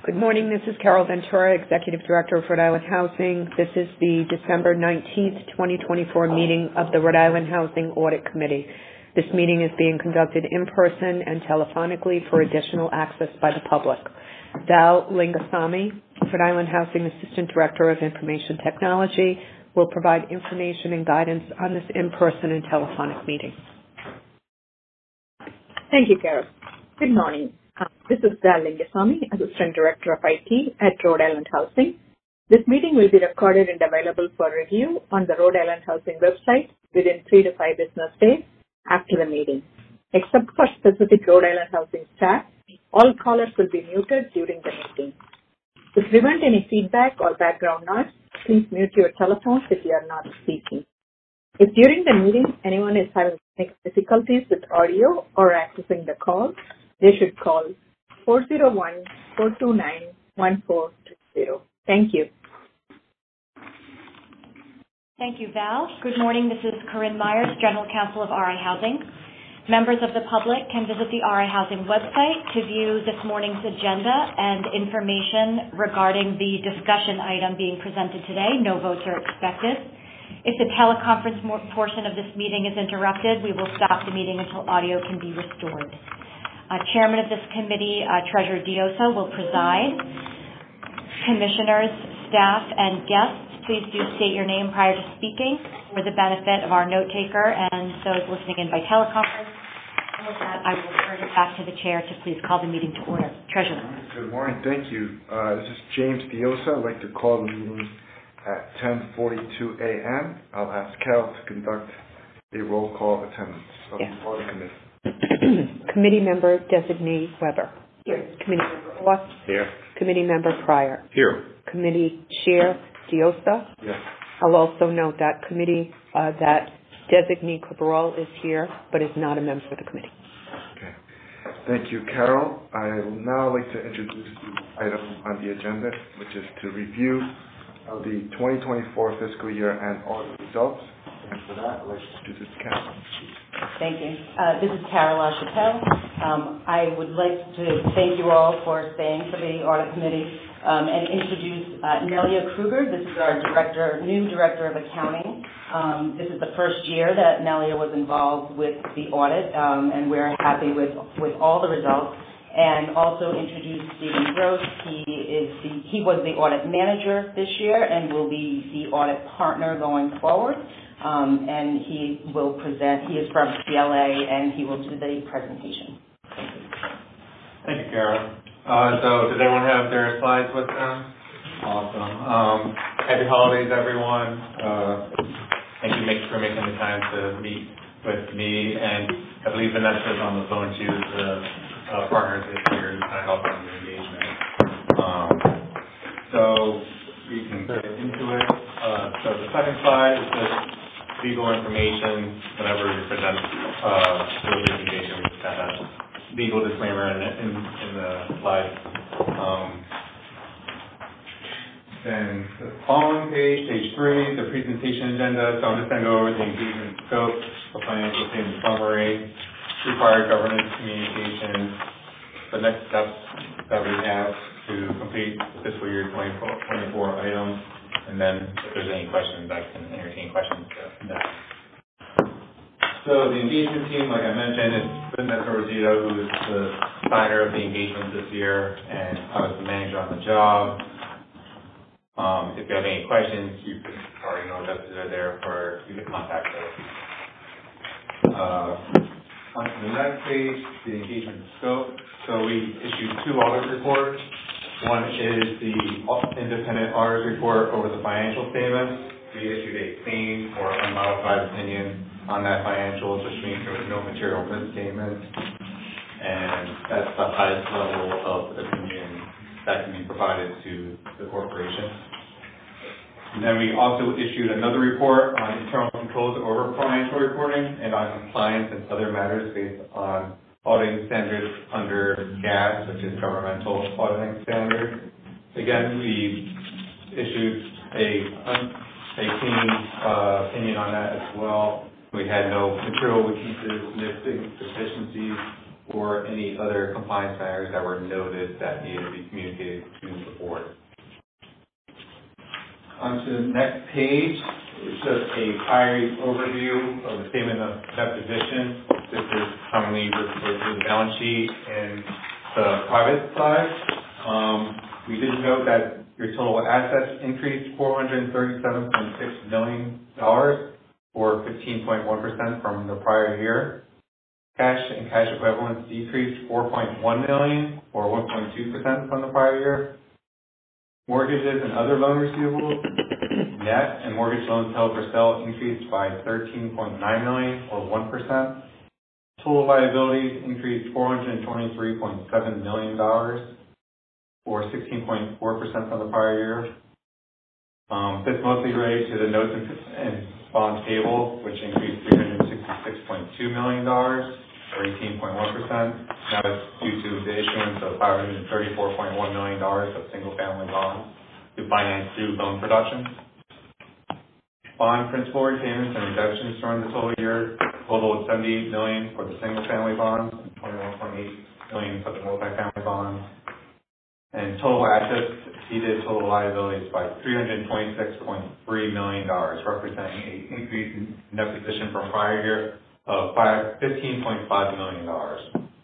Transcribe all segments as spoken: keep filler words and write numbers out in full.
Good morning. This is Carol Ventura, Executive Director of Rhode Island Housing. This is the December nineteenth, twenty twenty-four meeting of the Rhode Island Housing Audit Committee. This meeting is being conducted in person and telephonically for additional access by the public. Val Lingasamy, Rhode Island Housing Assistant Director of Information Technology, will provide information and guidance on this in-person and telephonic meeting. Thank you, Carol. Good morning. Uh, this is Val Lingasamy, Assistant Director of I T at Rhode Island Housing. This meeting will be recorded and available for review on the Rhode Island Housing website within three to five business days after the meeting. Except for specific Rhode Island Housing staff, all callers will be muted during the meeting. To prevent any feedback or background noise, please mute your telephones if you are not speaking. If during the meeting anyone is having difficulties with audio or accessing the call, they should call four oh one, four two nine, one four two zero. Thank you. Thank you, Val. Good morning. This is Corinne Myers, General Counsel of R I Housing. Members of the public can visit the R I Housing website to view this morning's agenda and information regarding the discussion item being presented today. No votes are expected. If the teleconference portion of this meeting is interrupted, we will stop the meeting until audio can be restored. Uh, Chairman of this committee, uh, Treasurer Diosa, will preside. Commissioners, staff, and guests, please do state your name prior to speaking for the benefit of our note taker and those listening in by teleconference. And with that, I will turn it back to the chair to please call the meeting to order. Treasurer. Good morning. Thank you. Uh, this is James Diosa. I'd like to call the meeting at ten forty-two a m I'll ask Carol to conduct a roll call attendance of yes. the audit committee. Committee Member Designee Weber. Here. Committee Member Ross. Here. Committee Member Pryor. Here. Committee Chair Diosa. Yes. I'll also note that committee uh, that Designee Cabral is here, but is not a member of the committee. Okay. Thank you, Carol. I would now like to introduce the item on the agenda, which is to review of the twenty twenty-four fiscal year and audit results. And for that, I'd like to introduce Carol. Thank you. Uh, this is Carol LaChapelle. Um, I would like to thank you all for staying for the audit committee um, and introduce uh, Nelia Kruger. This is our director, new director of accounting. Um, this is the first year that Nelia was involved with the audit, um, and we're happy with with all the results. And also introduce Stephen Gross. He is the he was the audit manager this year and will be the audit partner going forward. Um, and he will present, he is from C L A, and he will do the presentation. Thank you, Carol. Uh, so does everyone have their slides with them? Awesome. Um, happy holidays, everyone. Uh, thank you for making the time to meet with me, and I believe Vanessa's on the phone too, the uh, partner this year to kind of help on the engagement. Um, so we can get into it. Uh, so the second slide is just legal information. Whenever we present uh, the presentation, we just have a legal disclaimer in, in, in the slide. Um, then the following page, page three, the presentation agenda. So I'm just going to go over the engagement scope, the financial statement summary, required governance communication, the next steps that we have to complete fiscal year twenty-four items. And then if there's any questions, I can entertain questions from that. So the engagement team, like I mentioned, is Vanessa Rosito, who is the signer of the engagement this year, and I was the manager on the job. Um, if you have any questions, you already know that they're there for you to contact us. Uh, on to the next page, the engagement scope. So we issued two audit reports. One is the independent audit report over the financial statements. We issued a clean or unmodified opinion on that financials, which means there was no material misstatement. And that's the highest level of opinion that can be provided to the corporation. And then we also issued another report on internal controls over financial reporting and on compliance and other matters based on auditing standards under G A S, which is Governmental Auditing Standard. Again, we issued a, a clean uh, opinion on that as well. We had no material weaknesses, missing deficiencies, or any other compliance matters that were noted that needed to be communicated to On to the next page, it's just a high overview of the statement of net position. This is commonly referred to the balance sheet and the private side. Um, we did note that your total assets increased four hundred thirty-seven point six million dollars, or fifteen point one percent from the prior year. Cash and cash equivalents decreased four point one million dollars, or one point two percent from the prior year. Mortgages and other loan receivables, net and mortgage loans held for sale increased by thirteen point nine million dollars, or one percent. Total liabilities increased four hundred twenty-three point seven million dollars, or sixteen point four percent from the prior year. Um, this mostly relates to the notes and, and bonds payable, which increased three hundred sixty-six point two million dollars, or eighteen point one percent. That was due to the issuance of five hundred thirty-four point one million dollars of single-family bonds to finance new loan production. Bond principal repayments and redemptions during the total year totaled seventy-eight million dollars for the single-family bonds and twenty-one point eight million dollars for the multifamily bonds. And total assets exceeded total liabilities by three hundred twenty-six point three million dollars, representing an increase in net position from prior year of fifteen point five million dollars.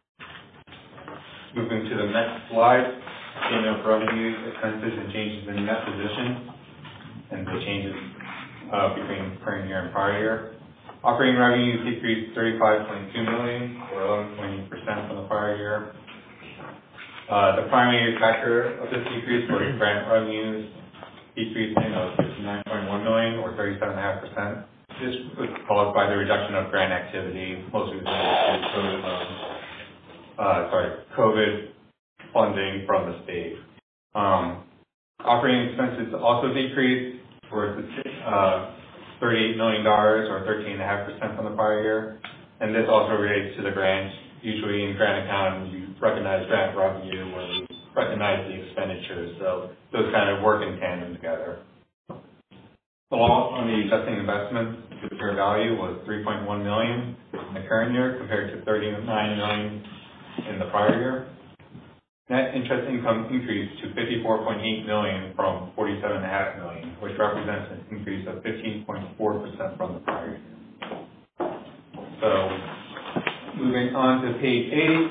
Moving to the next slide, statement of revenue, expenses, and changes in net position, and the changes uh, between current year and prior year. Operating revenues decreased thirty-five point two million dollars, or eleven point eight percent from the prior year. Uh, the primary factor of this decrease was grant revenues decreasing of fifty-nine point one million dollars, or thirty-seven point five percent. This was caused by the reduction of grant activity, mostly related to COVID, um, uh, sorry, COVID funding from the state. Um, operating expenses also decreased for uh, thirty-eight million dollars, or thirteen point five percent from the prior year, and this also relates to the grants. Usually in grant accounting, you recognize grant revenue when you recognize the expenditures, so those kind of work in tandem together. The loss on the existing investments to fair value was three point one million dollars in the current year compared to thirty-nine million dollars in the prior year. Net interest income increased to fifty-four point eight million dollars from forty-seven point five million dollars, which represents an increase of fifteen point four percent from the prior year. So, moving on to page eight,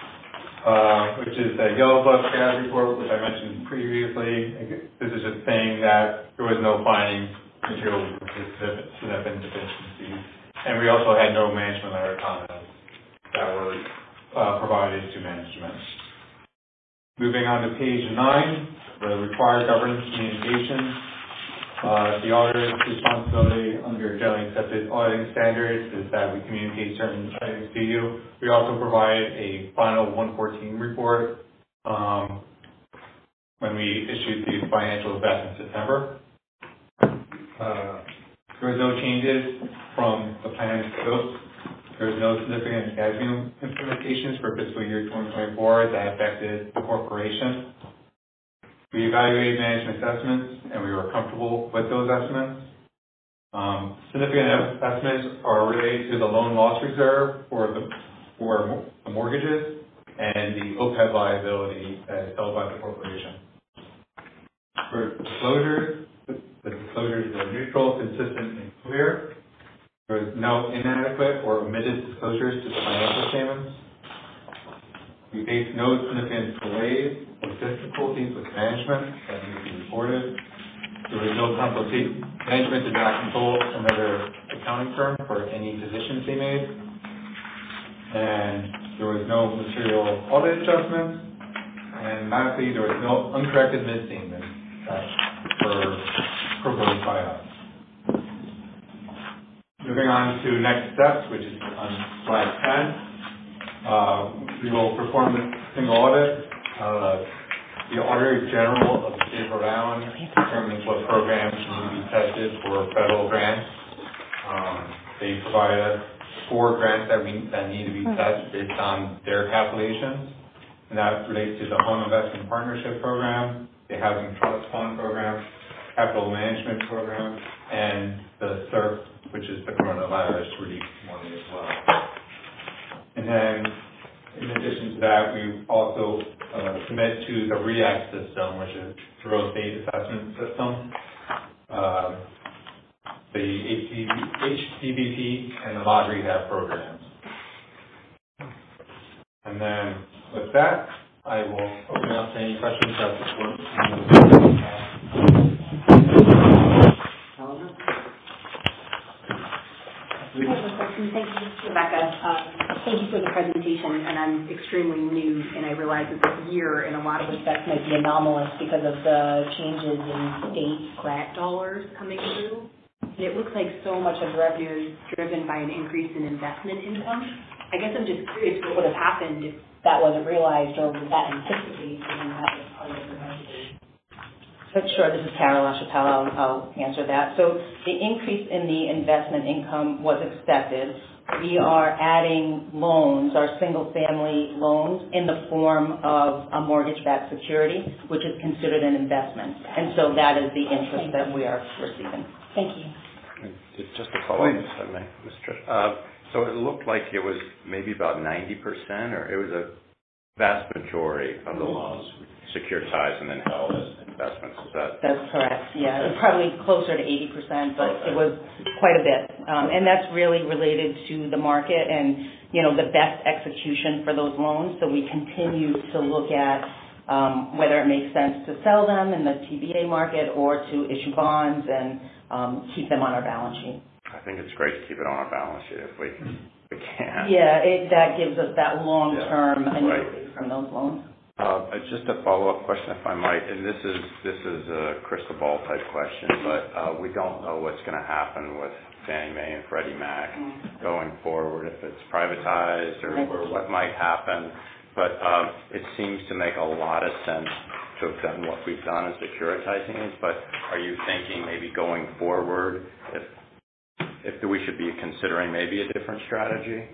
uh, which is the Yellow Book status report, which I mentioned previously. This is just saying that there was no findings, material significant deficiencies, and we also had no management letter comments that were uh, provided to management. Moving on to page nine, the required governance communication. Uh, the auditor's responsibility under generally accepted auditing standards is that we communicate certain items to you. We also provide a final one fourteen report um, when we issued these financials back in September. Uh, there was no changes from the plan scope. There was no significant A S B implementations for fiscal year twenty twenty-four that affected the corporation. We evaluated management assessments, and we were comfortable with those estimates. Um, significant estimates are related to the loan loss reserve for the for the mortgages and the O P E B liability that is held by the corporation. For disclosures, the disclosures were neutral, consistent, and clear. There was no inadequate or omitted disclosures to the financial statements. We faced no significant delays or difficulties with management that need to be reported. There was no complication. Management did not consult another accounting firm for any positions they made. And there was no material audit adjustments. And lastly, there was no uncorrected misstatements that were proposed by us. Moving on to next steps, which is on slide ten. Uh, we will perform a single audit. Uh, the Auditor General of the State of Rhode Island determines what programs need to be tested for federal grants. Um, they provide us four grants that we that need to be tested based on their calculations, and that relates to the Home Investment Partnership Program, the Housing Trust Fund Program, Capital Management Program, and the S E R F, which is the Coronavirus Relief Money as well. And then in addition to that, we also uh, commit to the REACT system, which is the real estate assessment system, uh, the H C B P, and the lodge rehab programs. And then with that, I will open it up to any questions that the board I have a question. Thank you, Rebecca. Uh, thank you for the presentation, and I'm extremely new, and I realize that this year, in a lot of respects, might be anomalous because of the changes in state grant dollars coming through. And it looks like so much of the revenue is driven by an increase in investment income. I guess I'm just curious what would have happened if that wasn't realized, or was that anticipated and that was part of the budget? Sure, this is Carol LaChapelle. I'll, I'll answer that. So the increase in the investment income was expected. We are adding loans, our single-family loans, in the form of a mortgage-backed security, which is considered an investment. And so that is the interest that we are receiving. Thank you. Just a follow-up, if I may, Miz Trish. Uh, so it looked like it was maybe about ninety percent, or it was a vast majority of the loans securitized and then held as investments. Is that? That's correct. Yeah, it was probably closer to eighty percent, but okay. It was quite a bit. Um, and that's really related to the market and, you know, the best execution for those loans. So we continue to look at um, whether it makes sense to sell them in the T B A market or to issue bonds and um, keep them on our balance sheet. I think it's great to keep it on our balance sheet if we, we can. Yeah, it, that gives us that long-term yeah, annuity right. from those loans. Uh, just a follow-up question, if I might, and this is this is a crystal ball type question, but uh, we don't know what's going to happen with Fannie Mae and Freddie Mac mm-hmm. going forward, if it's privatized or, or what might happen. But um, it seems to make a lot of sense to have done what we've done in securitizing it. But are you thinking maybe going forward, if if we should be considering maybe a different strategy?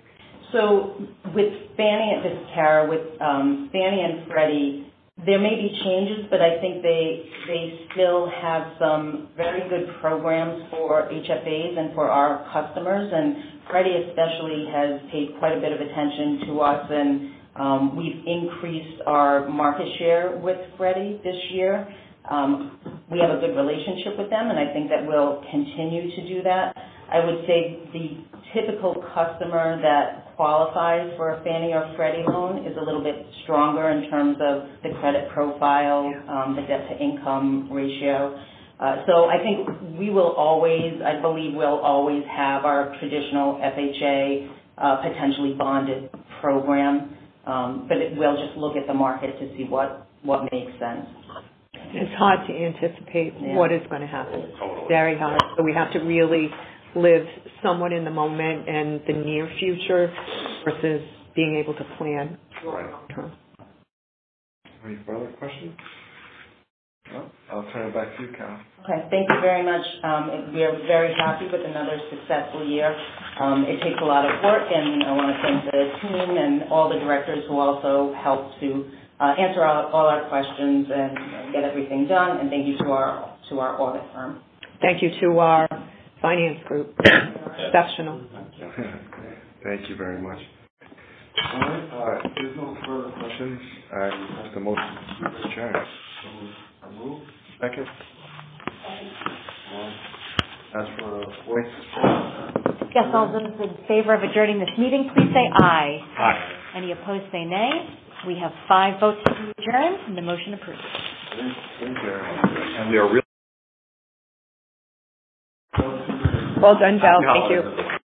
So with Fannie, this is Kara, with um, Fannie and Freddie, there may be changes, but I think they they still have some very good programs for H F As and for our customers. And Freddie especially has paid quite a bit of attention to us, and um, we've increased our market share with Freddie this year. Um, we have a good relationship with them, and I think that we'll continue to do that. I would say the typical customer that qualifies for a Fannie or Freddie loan is a little bit stronger in terms of the credit profile, um, the debt-to-income ratio. Uh, so I think we will always, I believe we'll always have our traditional F H A uh, potentially bonded program, um, but it, we'll just look at the market to see what, what makes sense. It's hard to anticipate yeah. what is going to happen. Totally. Very hard. So we have to really live somewhat in the moment and the near future versus being able to plan Right. long term. Any further questions? No? I'll turn it back to you, Carol. Okay, thank you very much. Um, we are very happy with another successful year. Um, it takes a lot of work, and I want to thank the team and all the directors who also helped to uh, answer all, all our questions and get everything done. And thank you to our to our audit firm. Thank you to our finance group. Exceptional. Thank you very much. All right, uh, if there's no further questions, I request a motion to adjourn. So move. Second. As for voice. Yes, all those in favor of adjourning this meeting, please say aye. Aye. Any opposed, say nay. We have five votes to adjourn, and the motion approved. Thank you. And we are really. Well done, Val. Thank you.